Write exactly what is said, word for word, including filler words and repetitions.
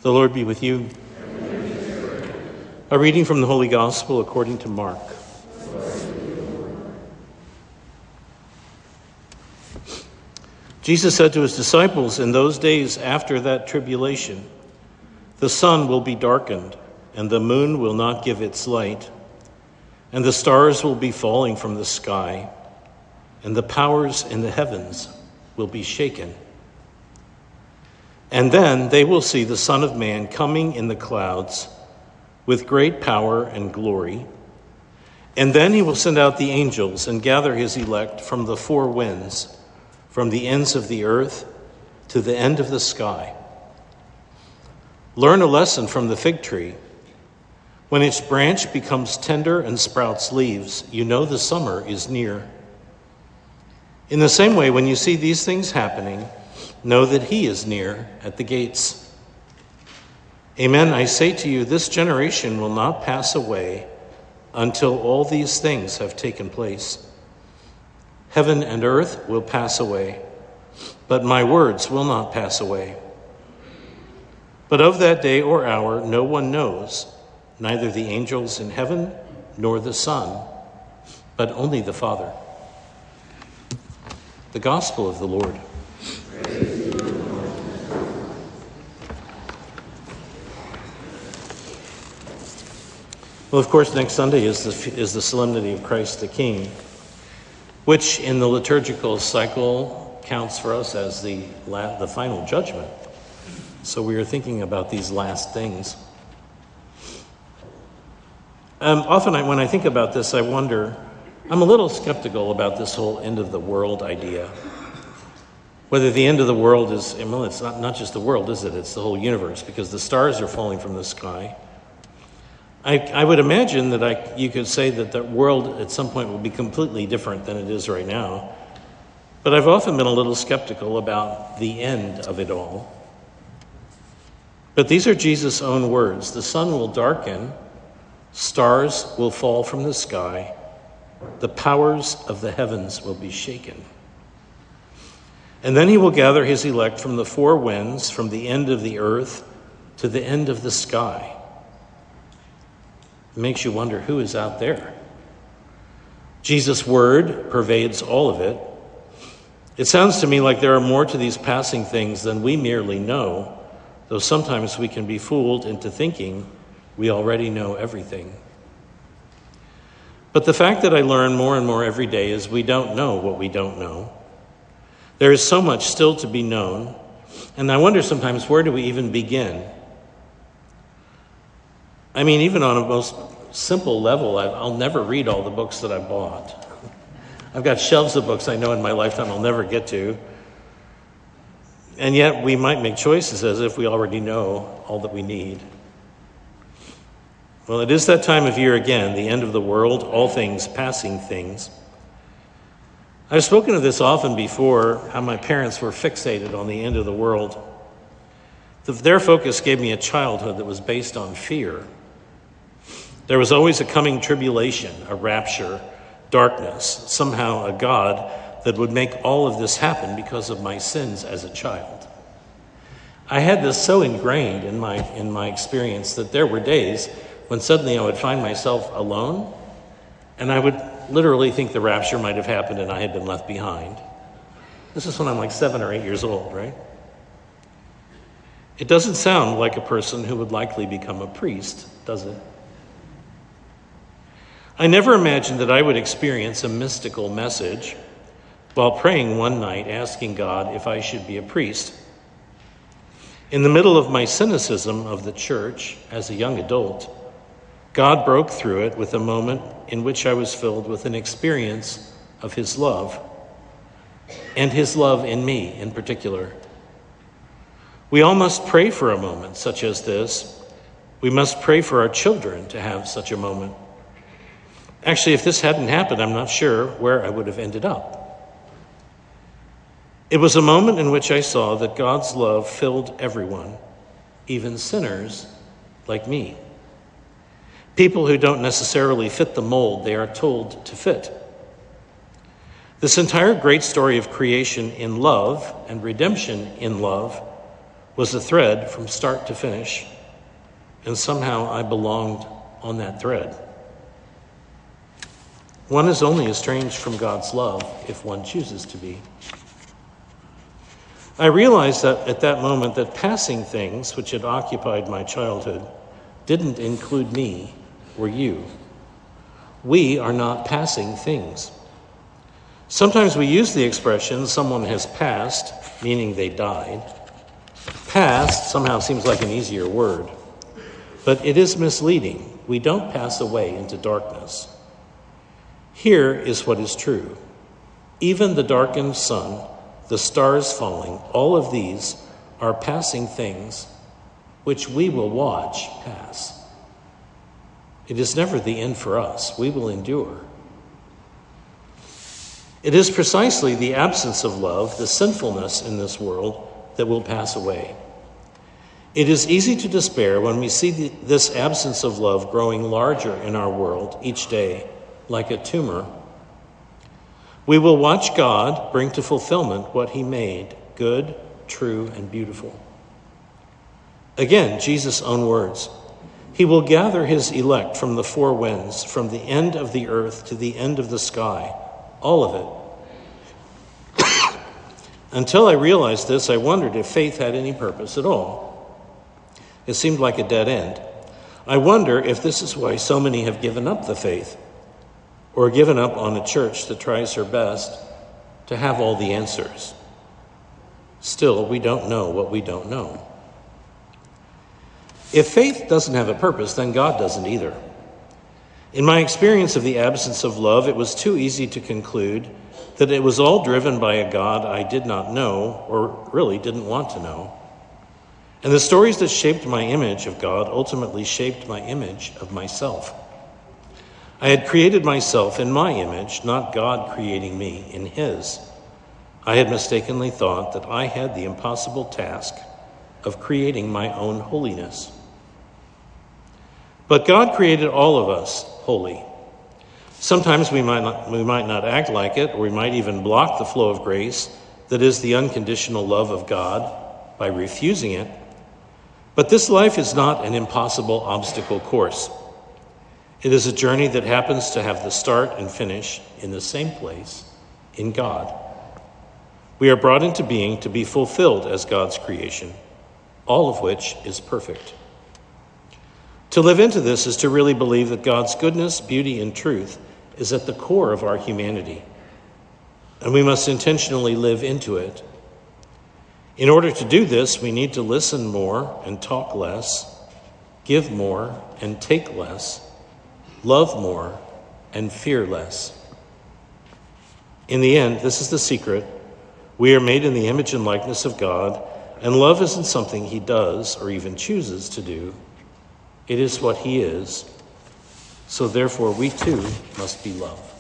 The Lord be with you. A reading from the Holy Gospel according to Mark. Jesus said to his disciples, "In those days after that tribulation, the sun will be darkened, and the moon will not give its light, and the stars will be falling from the sky, and the powers in the heavens will be shaken. And then they will see the Son of Man coming in the clouds with great power and glory. And then he will send out the angels and gather his elect from the four winds, from the ends of the earth to the end of the sky. Learn a lesson from the fig tree. When its branch becomes tender and sprouts leaves, you know the summer is near. In the same way, when you see these things happening, know that he is near at the gates. Amen, I say to you, this generation will not pass away until all these things have taken place. Heaven and earth will pass away, but my words will not pass away. But of that day or hour no one knows, neither the angels in heaven nor the Son, but only the Father." The Gospel of the Lord. Well, of course, next Sunday is the, is the Solemnity of Christ the King, which in the liturgical cycle counts for us as the, la- the final judgment. So we are thinking about these last things. Um, often I, when I think about this, I wonder, I'm a little skeptical about this whole end of the world idea. Whether the end of the world is, well, it's not, not just the world, is it? It's the whole universe, because the stars are falling from the sky. I, I would imagine that I, you could say that the world at some point will be completely different than it is right now. But I've often been a little skeptical about the end of it all. But these are Jesus' own words. The sun will darken, stars will fall from the sky, the powers of the heavens will be shaken. And then he will gather his elect from the four winds, from the end of the earth to the end of the sky. It makes you wonder who is out there. Jesus' word pervades all of it. It sounds to me like there are more to these passing things than we merely know, though sometimes we can be fooled into thinking we already know everything. But the fact that I learn more and more every day is we don't know what we don't know. There is so much still to be known, and I wonder sometimes, where do we even begin? I mean, even on a most simple level, I'll never read all the books that I bought. I've got shelves of books I know in my lifetime I'll never get to. And yet we might make choices as if we already know all that we need. Well, it is that time of year again, the end of the world, all things, passing things. I've spoken of this often before, how my parents were fixated on the end of the world. Their focus gave me a childhood that was based on fear. There was always a coming tribulation, a rapture, darkness, somehow a God that would make all of this happen because of my sins as a child. I had this so ingrained in my in my experience that there were days when suddenly I would find myself alone, and I would literally think the rapture might have happened and I had been left behind. This is when I'm like seven or eight years old, right? It doesn't sound like a person who would likely become a priest, does it? I never imagined that I would experience a mystical message while praying one night, asking God if I should be a priest. In the middle of my cynicism of the church as a young adult, God broke through it with a moment in which I was filled with an experience of his love, and his love in me in particular. We all must pray for a moment such as this. We must pray for our children to have such a moment. Actually, if this hadn't happened, I'm not sure where I would have ended up. It was a moment in which I saw that God's love filled everyone, even sinners like me. People who don't necessarily fit the mold they are told to fit. This entire great story of creation in love and redemption in love was a thread from start to finish, and somehow I belonged on that thread. One is only estranged from God's love if one chooses to be. I realized that at that moment that passing things which had occupied my childhood didn't include me or you. We are not passing things. Sometimes we use the expression, someone has passed, meaning they died. Past somehow seems like an easier word, but it is misleading. We don't pass away into darkness. Here is what is true. Even the darkened sun, the stars falling, all of these are passing things which we will watch pass. It is never the end for us. We will endure. It is precisely the absence of love, the sinfulness in this world, that will pass away. It is easy to despair when we see the, this absence of love growing larger in our world each day, like a tumor. We will watch God bring to fulfillment what he made, good, true, and beautiful. Again, Jesus' own words. He will gather his elect from the four winds, from the end of the earth to the end of the sky, all of it. Until I realized this, I wondered if faith had any purpose at all. It seemed like a dead end. I wonder if this is why so many have given up the faith, or given up on a church that tries her best to have all the answers. Still, we don't know what we don't know. If faith doesn't have a purpose, then God doesn't either. In my experience of the absence of love, it was too easy to conclude that it was all driven by a God I did not know, or really didn't want to know. And the stories that shaped my image of God ultimately shaped my image of myself. I had created myself in my image, not God creating me in his. I had mistakenly thought that I had the impossible task of creating my own holiness. But God created all of us holy. Sometimes we might not, we might not act like it, or we might even block the flow of grace that is the unconditional love of God by refusing it. But this life is not an impossible obstacle course. It is a journey that happens to have the start and finish in the same place, in God. We are brought into being to be fulfilled as God's creation, all of which is perfect. To live into this is to really believe that God's goodness, beauty, and truth is at the core of our humanity, and we must intentionally live into it. In order to do this, we need to listen more and talk less, give more and take less, love more and fear less. In the end, this is the secret. We are made in the image and likeness of God, and love isn't something he does or even chooses to do. It is what he is. So therefore, we too must be love.